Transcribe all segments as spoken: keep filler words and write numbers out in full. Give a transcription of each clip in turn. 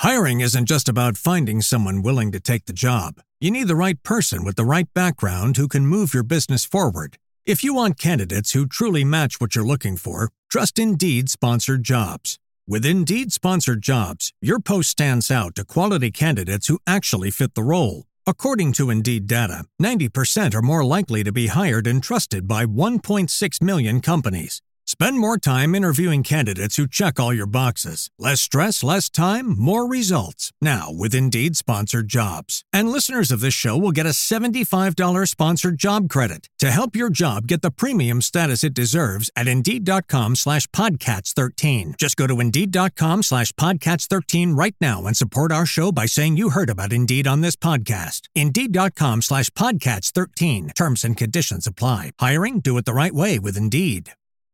Hiring isn't just about finding someone willing to take the job. You need the right person with the right background who can move your business forward. If you want candidates who truly match what you're looking for, trust Indeed Sponsored Jobs. With Indeed Sponsored Jobs, your post stands out to quality candidates who actually fit the role. According to Indeed data, ninety percent are more likely to be hired and trusted by one point six million companies. Spend more time interviewing candidates who check all your boxes. Less stress, less time, more results. Now with Indeed Sponsored Jobs. And listeners of this show will get a seventy-five dollars sponsored job credit to help your job get the premium status it deserves at Indeed.com slash Podcats 13. Just go to Indeed.com slash Podcats 13 right now and support our show by saying you heard about Indeed on this podcast. Indeed.com slash Podcats 13. Terms and conditions apply. Hiring? Do it the right way with Indeed.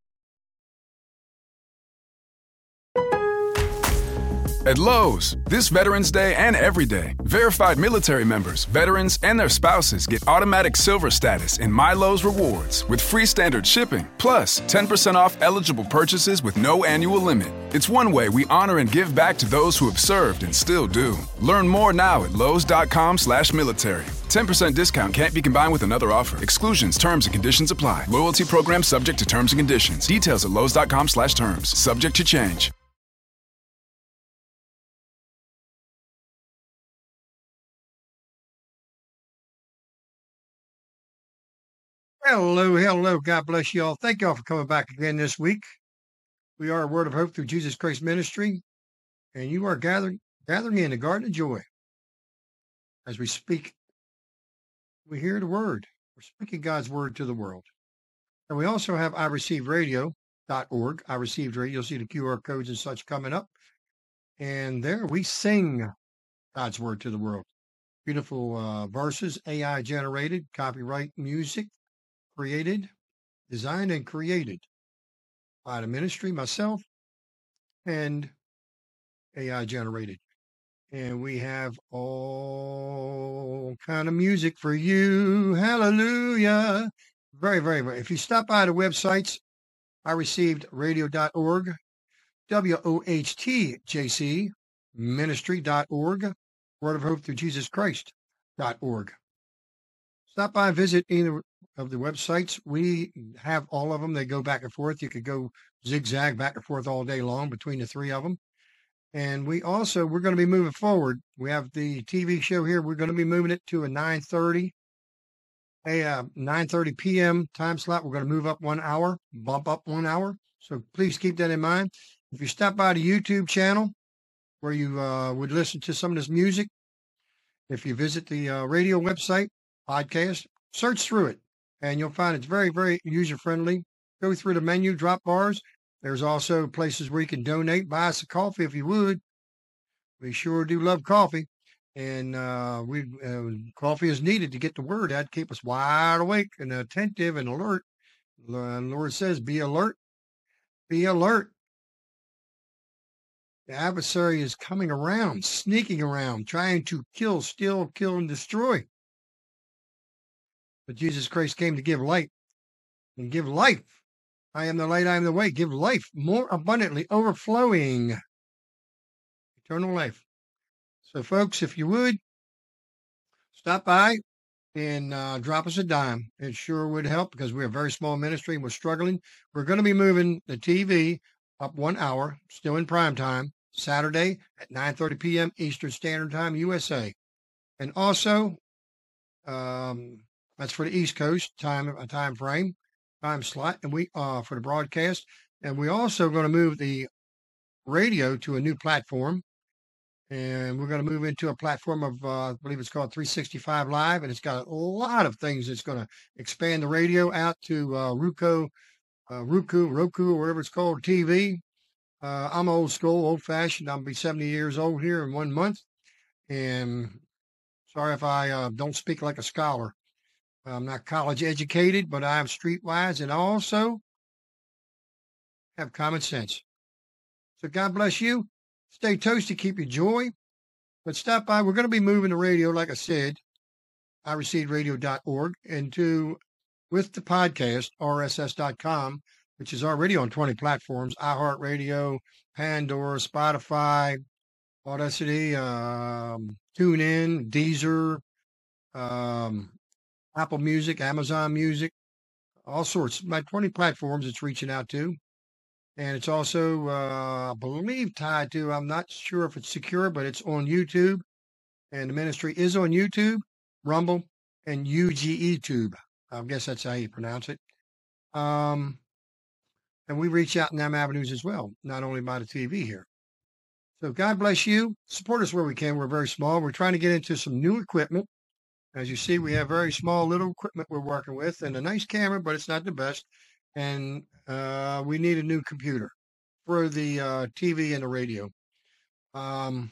At Lowe's, this Veterans Day and every day, verified military members, veterans, and their spouses get automatic silver status in My Lowe's Rewards with free standard shipping, plus ten percent off eligible purchases with no annual limit. It's one way we honor and give back to those who have served and still do. Learn more now at Lowe's.com slash military. ten percent discount can't be combined with another offer. Exclusions, terms, and conditions apply. Loyalty program subject to terms and conditions. Details at Lowe's.com slash terms. Subject to change. Hello, hello. God bless you all. Thank you all for coming back again this week. We are a Word of Hope through Jesus Christ Ministry, and you are gathering gathering in the Garden of Joy. As we speak, we hear the Word. We're speaking God's Word to the world. And we also have I Received Radio dot org. I Received Radio. You'll see the Q R codes and such coming up. And there we sing God's Word to the world. Beautiful uh, verses, A I generated, copyright music. Created, designed, and created by the ministry, myself, and A I generated. And we have all kind of music for you. Hallelujah. Very, very, very. If you stop by the websites, I Received Radio dot org, W O H T J C Ministry dot org, Word of Hope through Jesus Christ dot org. Stop by and visit either of the websites. We have all of them. They go back and forth. You could go zigzag back and forth all day long between the three of them. And we also, we're going to be moving forward. We have the T V show here. We're going to be moving it to a nine thirty, a uh, nine thirty p.m. time slot. We're going to move up one hour, bump up one hour. So please keep that in mind. If you stop by the YouTube channel where you uh, would listen to some of this music, if you visit the uh, radio website, podcast, search through it. And you'll find it's very, very user-friendly. Go through the menu, drop bars. There's also places where you can donate, buy us a coffee if you would. We sure do love coffee. And uh, we uh, coffee is needed to get the word out, keep us wide awake and attentive and alert. The Lord says, be alert, be alert. The adversary is coming around, sneaking around, trying to kill, steal, kill, and destroy. But Jesus Christ came to give light and give life. I am the light, I am the way. Give life more abundantly, overflowing. Eternal life. So, folks, if you would, stop by and uh, drop us a dime. It sure would help because we're a very small ministry and we're struggling. We're going to be moving the T V up one hour, still in prime time, Saturday at nine thirty p.m. Eastern Standard Time, U S A. And also, um, that's for the East Coast time, a time frame, time slot, and we uh for the broadcast. And we're also going to move the radio to a new platform, and we're going to move into a platform of uh, I believe it's called three sixty-five Live, and it's got a lot of things. It's going to expand the radio out to uh, Roku, uh, Roku, Roku, or whatever it's called, T V. Uh, I'm old school, old fashioned. I'll be seventy years old here in one month, and sorry if I uh, don't speak like a scholar. I'm not college educated, but I am streetwise and also have common sense. So God bless you. Stay toasty, keep your joy. But stop by. We're going to be moving the radio, like I said, I Received Radio dot org, into, with the podcast, R S S dot com, which is already on twenty platforms, iHeartRadio, Pandora, Spotify, Audacity, um, TuneIn, Deezer, um, Apple Music, Amazon Music, all sorts. About twenty platforms it's reaching out to. And it's also, uh, I believe, tied to, I'm not sure if it's secure, but it's on YouTube. And the ministry is on YouTube, Rumble, and U G E Tube. I guess that's how you pronounce it. Um, and we reach out in them avenues as well, not only by the T V here. So God bless you. Support us where we can. We're very small. We're trying to get into some new equipment. As you see, we have very small little equipment we're working with and a nice camera, but it's not the best. And uh, we need a new computer for the uh, T V and the radio. Um,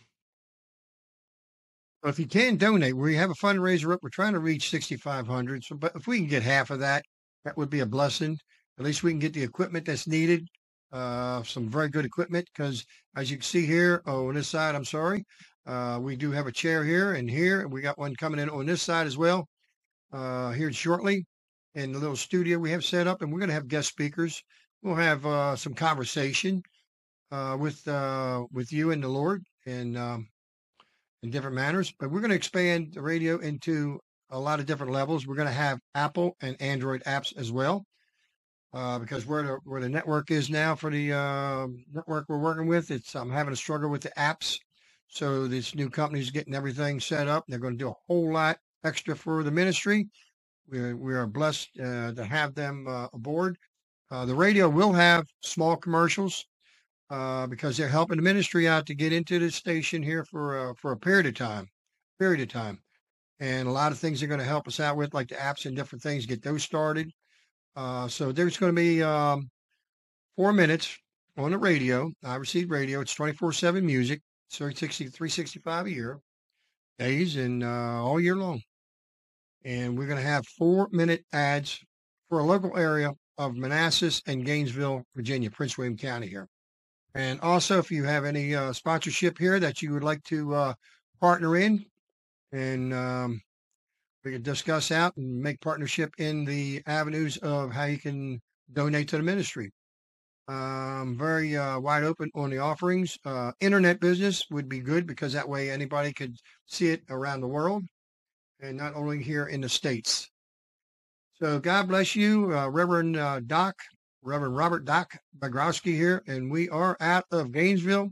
if you can donate, we have a fundraiser up. We're trying to reach sixty-five hundred. So, but if we can get half of that, that would be a blessing. At least we can get the equipment that's needed. Uh, some very good equipment, because as you can see here, oh, on this side, I'm sorry, uh, we do have a chair here and here. We got one coming in on this side as well, uh, here shortly. In the little studio we have set up, and we're going to have guest speakers. We'll have uh, some conversation uh, with uh, with you and the Lord, and um, in different manners. But we're going to expand the radio into a lot of different levels. We're going to have Apple and Android apps as well. Uh, because where the where the network is now for the uh, network we're working with, it's I'm having a struggle with the apps. So this new company is getting everything set up. They're going to do a whole lot extra for the ministry. We we are blessed uh, to have them uh, aboard. Uh, the radio will have small commercials uh, because they're helping the ministry out to get into the station here for uh, for a period of time, period of time, and a lot of things they're going to help us out with, like the apps and different things, get those started. Uh, so there's going to be um, four minutes on the radio. I receive radio. It's twenty-four seven music, three sixty-five a year, days and uh, all year long. And we're going to have four minute ads for a local area of Manassas and Gainesville, Virginia, Prince William County here. And also, if you have any uh, sponsorship here that you would like to uh, partner in, and um, we can discuss out and make partnership in the avenues of how you can donate to the ministry. Um, very uh, wide open on the offerings. Uh, internet business would be good, because that way anybody could see it around the world and not only here in the States. So God bless you, uh, Reverend uh, Doc, Reverend Robert Doc Bagrowski here, and we are out of Gainesville,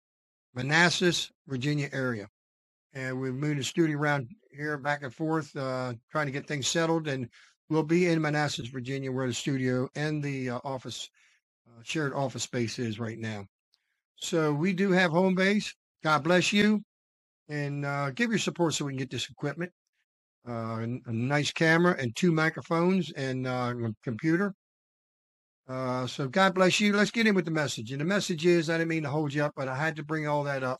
Manassas, Virginia area. And we've moved the studio around here back and forth, uh, trying to get things settled. And we'll be in Manassas, Virginia, where the studio and the uh, office, uh, shared office space is right now. So we do have home base. God bless you. And uh, give your support so we can get this equipment. Uh, a nice camera and two microphones and uh, a computer. Uh, so God bless you. Let's get in with the message. And the message is, I didn't mean to hold you up, but I had to bring all that up.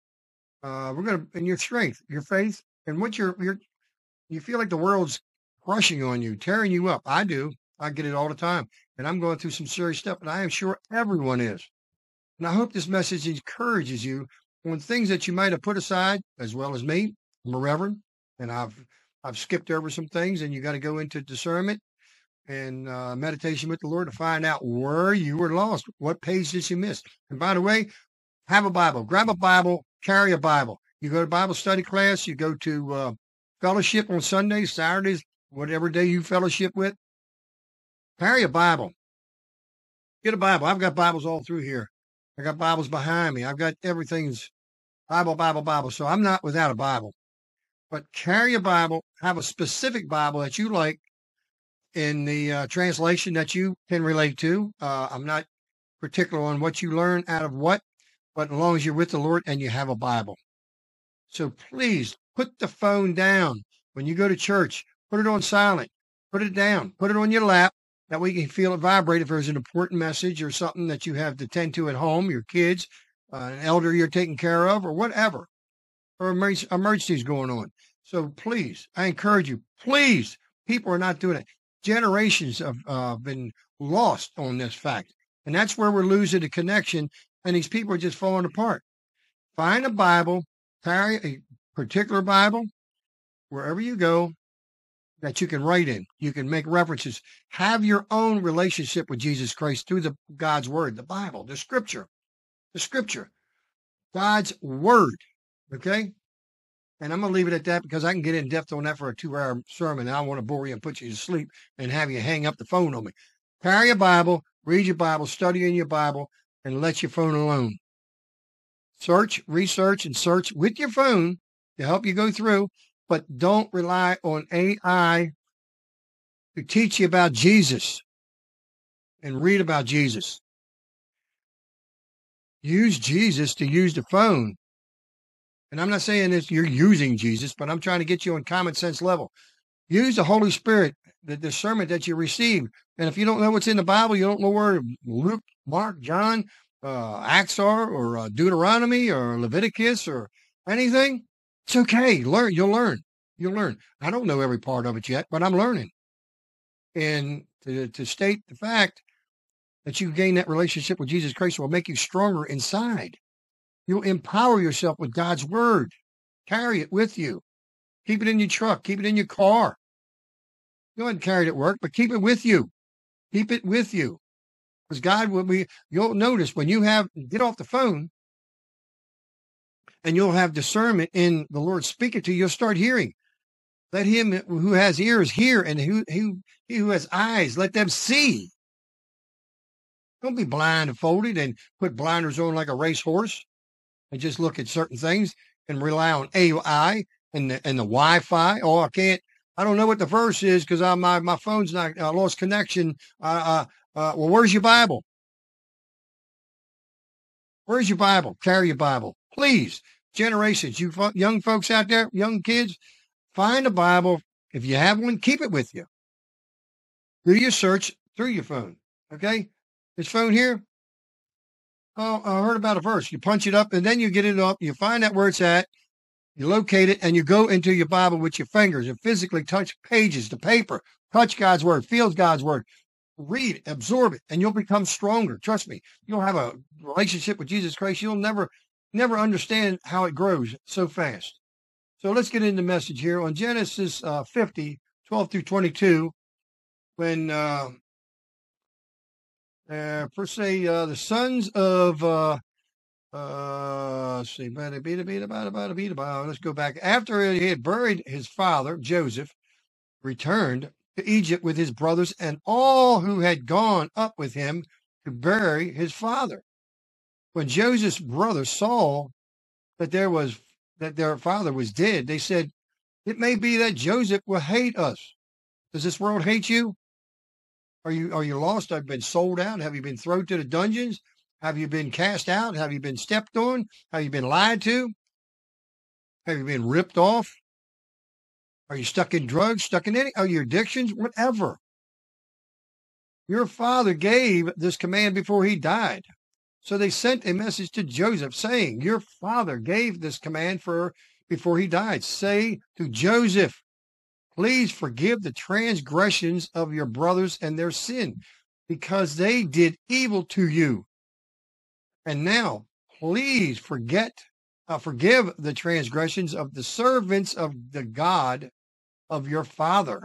Uh, we're going to, in your strength, your faith, and what you're, you're, you feel like the world's crushing on you, tearing you up. I do. I get it all the time. And I'm going through some serious stuff, and I am sure everyone is. And I hope this message encourages you on things that you might have put aside, as well as me. I'm a reverend, and I've, I've skipped over some things, and you got to go into discernment and uh, meditation with the Lord to find out where you were lost, what page did you miss. And by the way, have a Bible. Grab a Bible. Carry a Bible. You go to Bible study class. You go to uh, fellowship on Sundays, Saturdays, whatever day you fellowship with. Carry a Bible. Get a Bible. I've got Bibles all through here. I got Bibles behind me. I've got everything's Bible, Bible, Bible. So I'm not without a Bible. But carry a Bible. Have a specific Bible that you like in the uh, translation that you can relate to. Uh, I'm not particular on what you learn out of what. But as long as you're with the Lord and you have a Bible. So please put the phone down. When you go to church, put it on silent. Put it down. Put it on your lap. That way you can feel it vibrate if there's an important message or something that you have to tend to at home, your kids, uh, an elder you're taking care of, or whatever, or emerg- emergencies going on. So please, I encourage you, please, people are not doing it. Generations have uh, been lost on this fact. And that's where we're losing the connection. And these people are just falling apart. Find a Bible, carry a particular Bible, wherever you go, that you can write in. You can make references. Have your own relationship with Jesus Christ through the God's Word, the Bible, the Scripture, the Scripture. God's word. Okay? And I'm going to leave it at that because I can get in depth on that for a two-hour sermon. And I don't want to bore you and put you to sleep and have you hang up the phone on me. Carry a Bible, read your Bible, study in your Bible, and let your phone alone. Search, research, and search with your phone to help you go through, but don't rely on A I to teach you about Jesus and read about Jesus. Use Jesus to use the phone. And I'm not saying this, you're using Jesus, but I'm trying to get you on common sense level. Use the Holy Spirit, the discernment that you receive. And if you don't know what's in the Bible, you don't know where Luke, Mark, John, uh, Acts are, or uh, Deuteronomy, or Leviticus, or anything, it's okay. Learn. You'll learn. You'll learn. I don't know every part of it yet, but I'm learning. And to, to state the fact that you gain that relationship with Jesus Christ will make you stronger inside. You'll empower yourself with God's word. Carry it with you. Keep it in your truck. Keep it in your car. Go ahead and carry it at work, but keep it with you. Keep it with you. Because God will be, you'll notice when you have, get off the phone and you'll have discernment in the Lord speaking to you, you'll start hearing. Let him who has ears hear, and who, who, he who has eyes, let them see. Don't be blindfolded and put blinders on like a racehorse and just look at certain things and rely on A I and the, and the Wi-Fi. Oh, I can't, I don't know what the verse is because my, my phone's not, I lost connection. Uh, uh, uh, well, where's your Bible? Where's your Bible? Carry your Bible. Please, generations, you fo- young folks out there, young kids, find a Bible. If you have one, keep it with you. Do your search through your phone. Okay? This phone here, oh, I heard about a verse. You punch it up and then you get it up. You find out where it's at. You locate it and you go into your Bible with your fingers and physically touch pages, the paper, touch God's word, feel God's word, read it, absorb it, and you'll become stronger. Trust me, you'll have a relationship with Jesus Christ. You'll never, never understand how it grows so fast. So let's get into the message here on Genesis uh, fifty, twelve through twenty-two, when uh, uh, per se uh, the sons of uh, Uh, let's see, bada, bada, bada, bada, bada, bada, bada. Let's go back. After he had buried his father, Joseph returned to Egypt with his brothers and all who had gone up with him to bury his father. When Joseph's brothers saw that there was that their father was dead, they said, "It may be that Joseph will hate us." Does this world hate you? Are you are you lost? Have you been sold out? Have you been thrown to the dungeons? Have you been cast out? Have you been stepped on? Have you been lied to? Have you been ripped off? Are you stuck in drugs, stuck in any, are your addictions, whatever? Your father gave this command before he died. So they sent a message to Joseph saying, your father gave this command for before he died. Say to Joseph, please forgive the transgressions of your brothers and their sin, because they did evil to you. And now, please forget, uh, forgive the transgressions of the servants of the God of your father.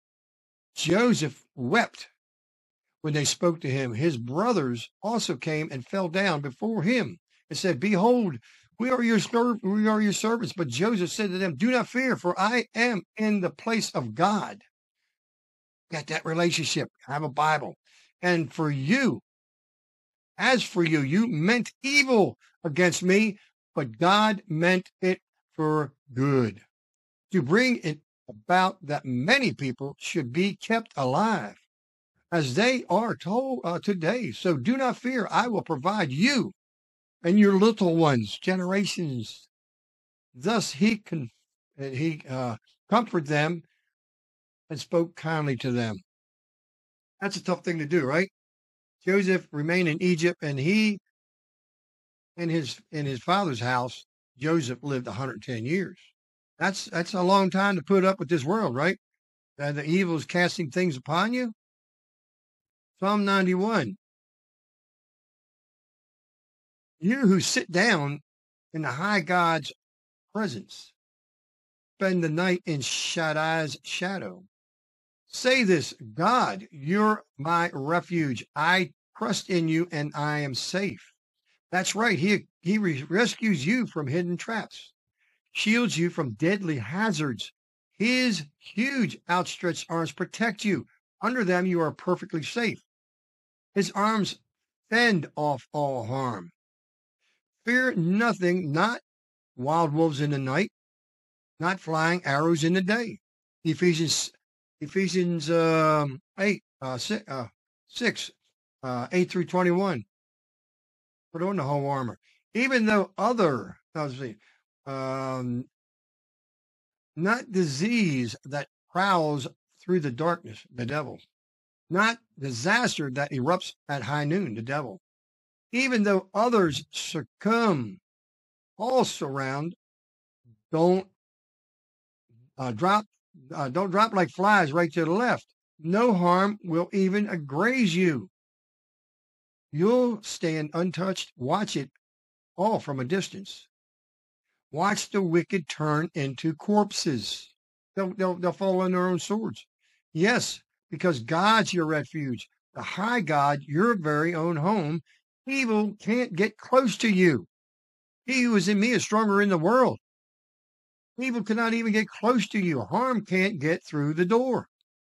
Joseph wept when they spoke to him. His brothers also came and fell down before him and said, behold, we are your serv- we are your servants. But Joseph said to them, do not fear, for I am in the place of God. Got that relationship. I have a Bible. And for you, as for you, you meant evil against me, but God meant it for good, to bring it about that many people should be kept alive, as they are told uh, today. So do not fear. I will provide you and your little ones, generations. Thus he con- he uh, comforted them and spoke kindly to them. That's a tough thing to do, right? Joseph remained in Egypt, and he, in his in his father's house, Joseph lived one hundred ten years. That's that's a long time to put up with this world, right? Uh, the evil is casting things upon you. Psalm ninety-one. You who sit down in the high God's presence, spend the night in Shaddai's shadow. Say this, God, you're my refuge. I trust in you and I am safe. That's right. He, he re- rescues you from hidden traps, shields you from deadly hazards. His huge outstretched arms protect you. Under them, you are perfectly safe. His arms fend off all harm. Fear nothing, not wild wolves in the night, not flying arrows in the day. Ephesians, Ephesians um, eight, uh, six, uh, six uh, eight through twenty-one. Put on the whole armor. Even though other, let's see, um, not disease that prowls through the darkness, the devil. Not disaster that erupts at high noon, the devil. Even though others succumb, all surround, don't uh, drop, uh, don't drop like flies right to the left. No harm will even graze you. You'll stand untouched. Watch it all from a distance. Watch the wicked turn into corpses. They'll, they'll, they'll fall on their own swords. Yes, because God's your refuge. The high God, your very own home. Evil can't get close to you. He who is in me is stronger in the world. Evil cannot even get close to you. Harm can't get through the door.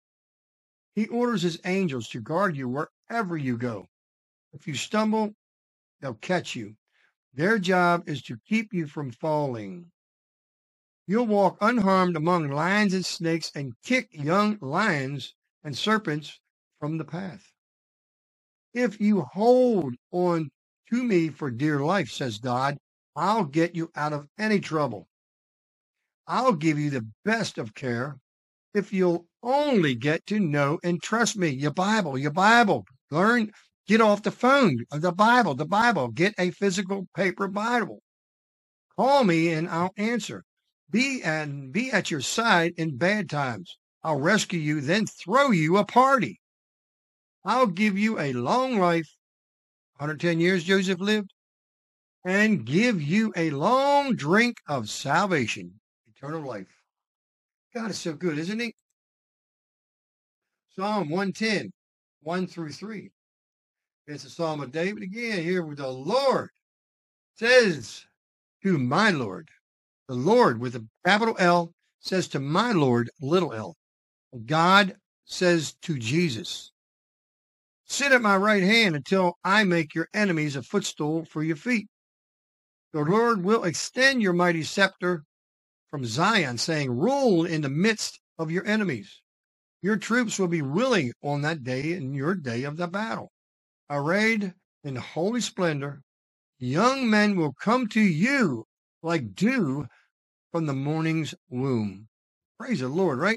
He orders his angels to guard you wherever you go. If you stumble, they'll catch you. Their job is to keep you from falling. You'll walk unharmed among lions and snakes and kick young lions and serpents from the path. If you hold on to me for dear life, says God, I'll get you out of any trouble. I'll give you the best of care if you'll only get to know and trust me. Your Bible, your Bible. Learn, get off the phone. The Bible, the Bible. Get a physical paper Bible. Call me and I'll answer. Be and be at your side in bad times. I'll rescue you, then throw you a party. I'll give you a long life. one hundred ten years Joseph lived. And give you a long drink of salvation. Eternal life. God is so good, isn't he? Psalm one ten, one through three. It's a Psalm of David again here with the Lord. Says to my Lord. The Lord with a capital L says to my Lord, little l. God says to Jesus, sit at my right hand until I make your enemies a footstool for your feet. The Lord will extend your mighty scepter from Zion, saying, rule in the midst of your enemies. Your troops will be willing on that day in your day of the battle. Arrayed in holy splendor, young men will come to you like dew from the morning's womb. Praise the Lord, right?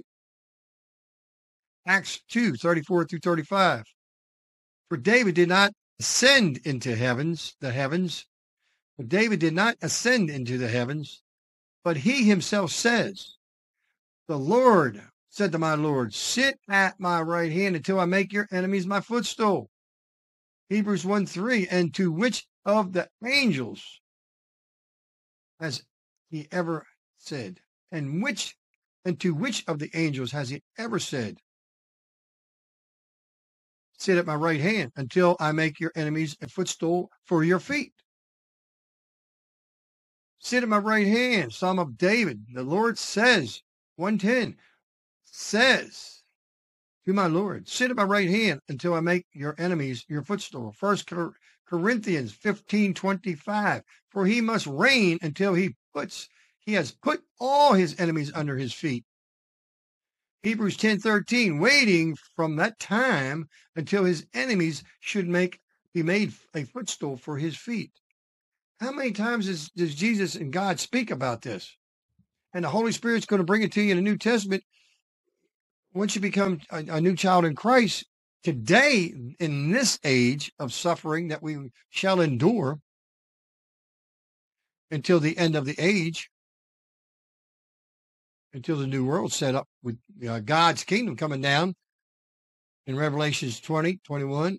Acts two, thirty-four through thirty-five. For David did not ascend into heavens, the heavens. For David did not ascend into the heavens, but he himself says, the Lord said to my Lord, sit at my right hand until I make your enemies my footstool. Hebrews one three, and to which of the angels has he ever said? And which and to which of the angels has he ever said, sit at my right hand until I make your enemies a footstool for your feet? Sit at my right hand, Psalm of David. The Lord says, one ten, says to my Lord, sit at my right hand until I make your enemies your footstool. First Corinthians fifteen twenty-five, for he must reign until he puts, he has put all his enemies under his feet. Hebrews ten thirteen, waiting from that time until his enemies should make be made a footstool for his feet. How many times does, does Jesus and God speak about this? And the Holy Spirit's going to bring it to you in the New Testament. Once you become a, a new child in Christ, today, in this age of suffering that we shall endure until the end of the age, until the new world set up with uh, God's kingdom coming down in Revelations twenty, twenty-one.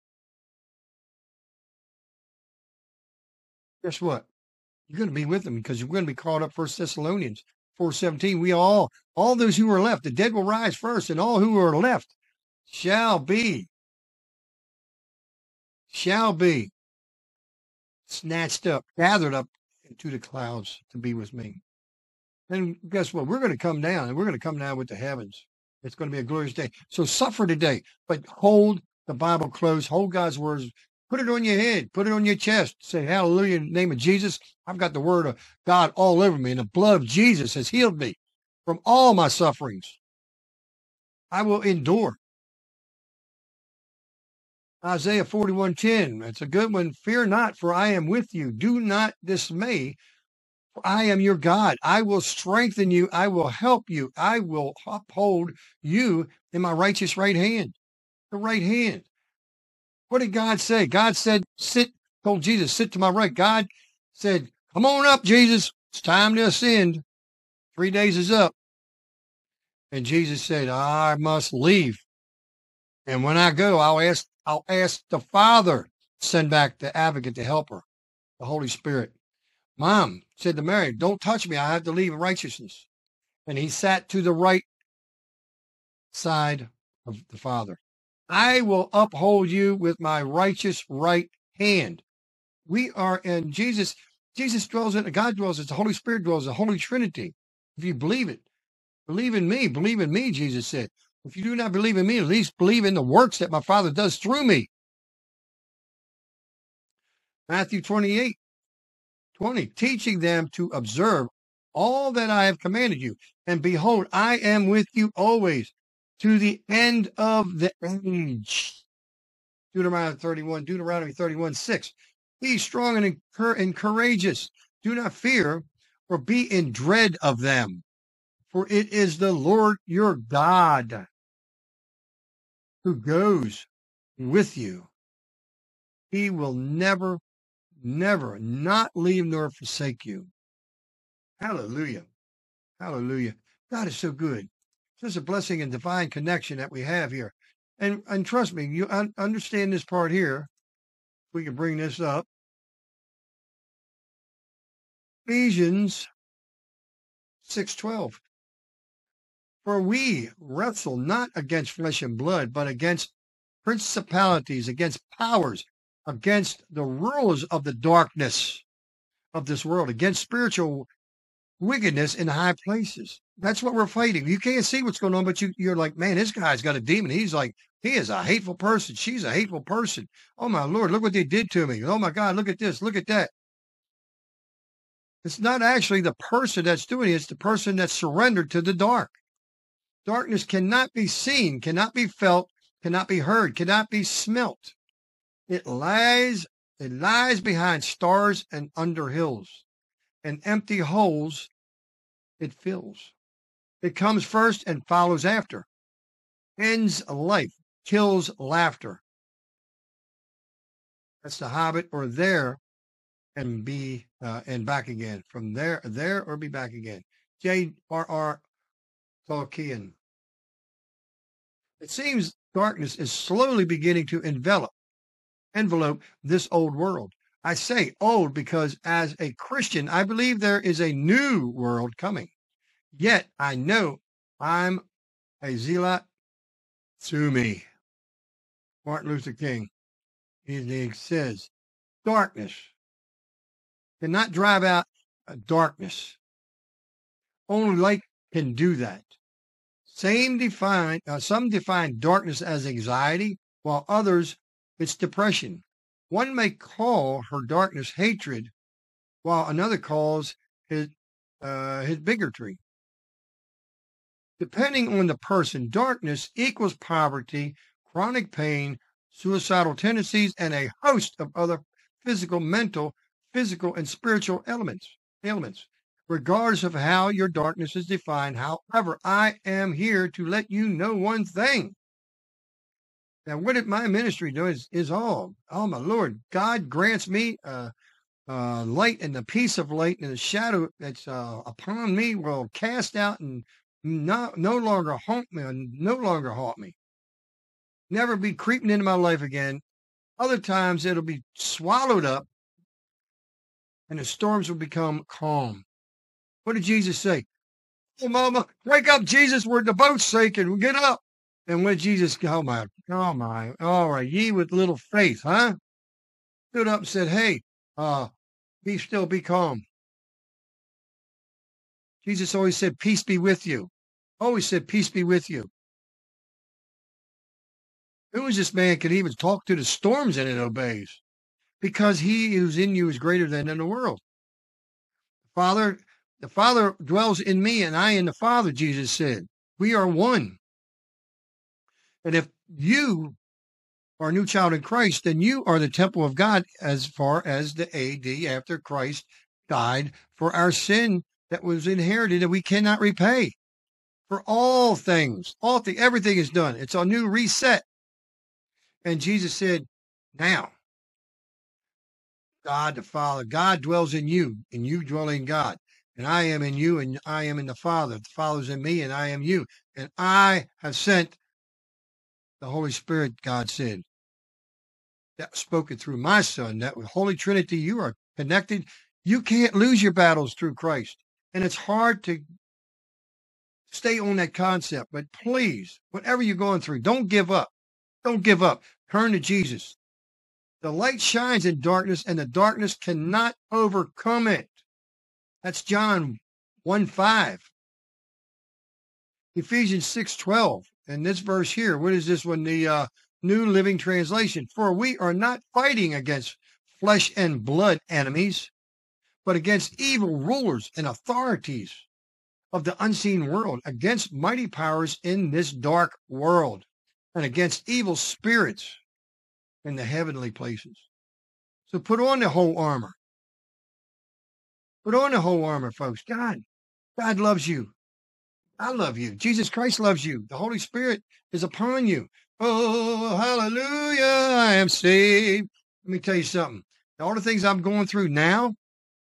Guess what? You're going to be with them because you're going to be caught up. First Thessalonians four seventeen. We all, all those who are left, the dead will rise first, and all who are left shall be, shall be snatched up, gathered up into the clouds to be with me. And guess what? We're going to come down, and we're going to come down with the heavens. It's going to be a glorious day. So suffer today, but hold the Bible close, hold God's words, put it on your head, put it on your chest, say hallelujah in the name of Jesus. I've got the word of God all over me, and the blood of Jesus has healed me from all my sufferings. I will endure. Isaiah forty-one ten, it's a good one. Fear not, for I am with you. Do not dismay, for I am your God. I will strengthen you. I will help you. I will uphold you in my righteous right hand. The right hand. What did God say? God said, sit, told Jesus, sit to my right. God said, come on up, Jesus. It's time to ascend. Three days is up. And Jesus said, I must leave. And when I go, I'll ask, I'll ask the Father to send back the advocate, the helper, the Holy Spirit. Mom said to Mary, don't touch me. I have to leave in righteousness. And he sat to the right side of the Father. I will uphold you with my righteous right hand. We are in Jesus. Jesus dwells in, God dwells in, the Holy Spirit dwells in, the Holy Trinity. If you believe it, believe in me, believe in me, Jesus said. If you do not believe in me, at least believe in the works that my Father does through me. Matthew twenty-eight, twenty, teaching them to observe all that I have commanded you. And behold, I am with you always to the end of the age. Deuteronomy thirty-one, Deuteronomy thirty-one, six. Be strong and, and courageous. Do not fear or be in dread of them. For it is the Lord your God who goes with you. He will never, never not leave nor forsake you. Hallelujah. Hallelujah. God is so good. It's a blessing and divine connection that we have here. And, and trust me, you un- understand this part here. We can bring this up. Ephesians six twelve. For we wrestle not against flesh and blood, but against principalities, against powers, against the rulers of the darkness of this world, against spiritual wickedness in high places. That's what we're fighting. You can't see what's going on, but you, you're like, man, this guy's got a demon. He's like, he is a hateful person. She's a hateful person. Oh, my Lord, look what they did to me. Oh, my God, look at this. Look at that. It's not actually the person that's doing it. It's the person that's surrendered to the dark. Darkness cannot be seen, cannot be felt, cannot be heard, cannot be smelt. It lies, it lies behind stars and under hills, and empty holes it fills. It comes first and follows after. Ends life, kills laughter. That's the Hobbit, or there and be uh, and back again. From there, there or be back again. J R R Tolkien. It seems darkness is slowly beginning to envelop, envelope this old world. I say old because as a Christian, I believe there is a new world coming. Yet I know I'm a zealot to me. Martin Luther King, he says, darkness cannot drive out darkness. Only light can do that. Same define, uh, some define darkness as anxiety, while others it's depression. One may call her darkness hatred, while another calls his uh, his bigotry. Depending on the person, darkness equals poverty, chronic pain, suicidal tendencies, and a host of other physical, mental, physical, and spiritual elements. Ailments. Regardless of how your darkness is defined, however, I am here to let you know one thing. Now, what did my ministry do is, is all, oh my Lord, God grants me uh, uh, light, and the peace of light, and the shadow that's uh, upon me will cast out and no, no longer haunt me, and no longer haunt me. Never be creeping into my life again. Other times it'll be swallowed up, and the storms will become calm. What did Jesus say? Oh, mama, wake up, Jesus, we're the boat's sinking. Get up. And when Jesus, oh my, oh my, all right, ye with little faith, huh? Stood up and said, hey, Uh, be still, be calm. Jesus always said, peace be with you. Always said, peace be with you. Who is this man can even talk to the storms and it obeys? Because he who's in you is greater than in the world. Father, the Father dwells in me and I in the Father, Jesus said. We are one. And if you are a new child in Christ, then you are the temple of God as far as the A D after Christ died for our sin that was inherited and we cannot repay. For all things, all things, everything is done. It's a new reset. And Jesus said, now, God the Father, God dwells in you, and you dwell in God. And I am in you, and I am in the Father. The Father's in me, and I am you. And I have sent the Holy Spirit, God said, that spoken through my Son, that with Holy Trinity, you are connected. You can't lose your battles through Christ. And it's hard to stay on that concept. But please, whatever you're going through, don't give up. Don't give up. Turn to Jesus. The light shines in darkness, and the darkness cannot overcome it. That's John one five. Ephesians six twelve. And this verse here, what is this one? The uh, New Living Translation. For we are not fighting against flesh and blood enemies, but against evil rulers and authorities of the unseen world, against mighty powers in this dark world, and against evil spirits in the heavenly places. So put on the whole armor. Put on the whole armor, folks. God, God loves you. I love you. Jesus Christ loves you. The Holy Spirit is upon you. Oh, hallelujah, I am saved. Let me tell you something. All the things I'm going through now,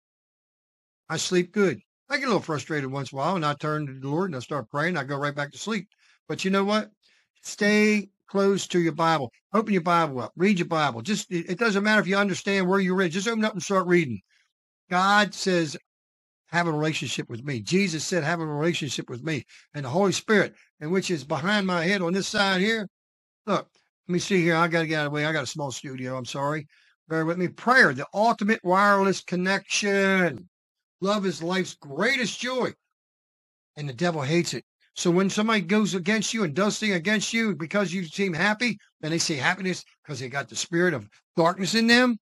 I sleep good. I get a little frustrated once in a while, and I turn to the Lord, and I start praying. I go right back to sleep. But you know what? Stay close to your Bible. Open your Bible up. Read your Bible. Just it doesn't matter if you understand where you read. Just open up and start reading. God says, have a relationship with me. Jesus said, have a relationship with me. And the Holy Spirit, and which is behind my head on this side here. Look, let me see here. I got to get out of the way. I got a small studio. I'm sorry. Bear with me. Prayer, the ultimate wireless connection. Love is life's greatest joy. And the devil hates it. So when somebody goes against you and does things against you because you seem happy, and they say happiness because they got the spirit of darkness in them,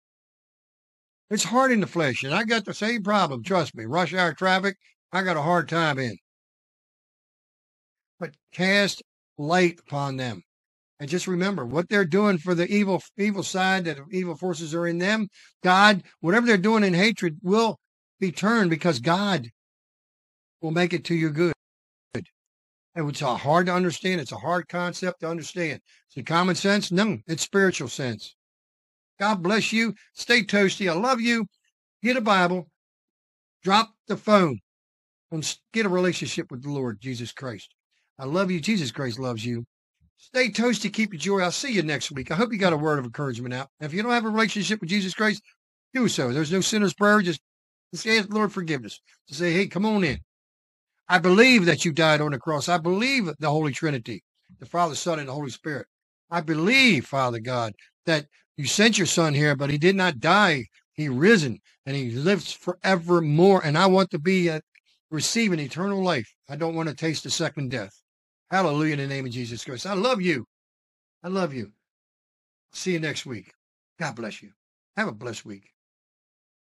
it's hard in the flesh. And I got the same problem. Trust me. Rush hour traffic, I got a hard time in. But cast light upon them. And just remember what they're doing for the evil evil side, that evil forces are in them. God, whatever they're doing in hatred will be turned because God will make it to your good. And it's hard to understand. It's a hard concept to understand. Is it common sense? No, it's spiritual sense. God bless you. Stay toasty. I love you. Get a Bible. Drop the phone. And get a relationship with the Lord Jesus Christ. I love you. Jesus Christ loves you. Stay toasty. Keep your joy. I'll see you next week. I hope you got a word of encouragement out. If you don't have a relationship with Jesus Christ, do so. There's no sinner's prayer. Just, just ask the Lord forgiveness. To say, hey, come on in. I believe that you died on the cross. I believe the Holy Trinity, the Father, Son, and the Holy Spirit. I believe, Father God, that you sent your Son here, but he did not die. He risen, and he lives forevermore. And I want to be uh, receiving eternal life. I don't want to taste the second death. Hallelujah in the name of Jesus Christ. I love you. I love you. See you next week. God bless you. Have a blessed week.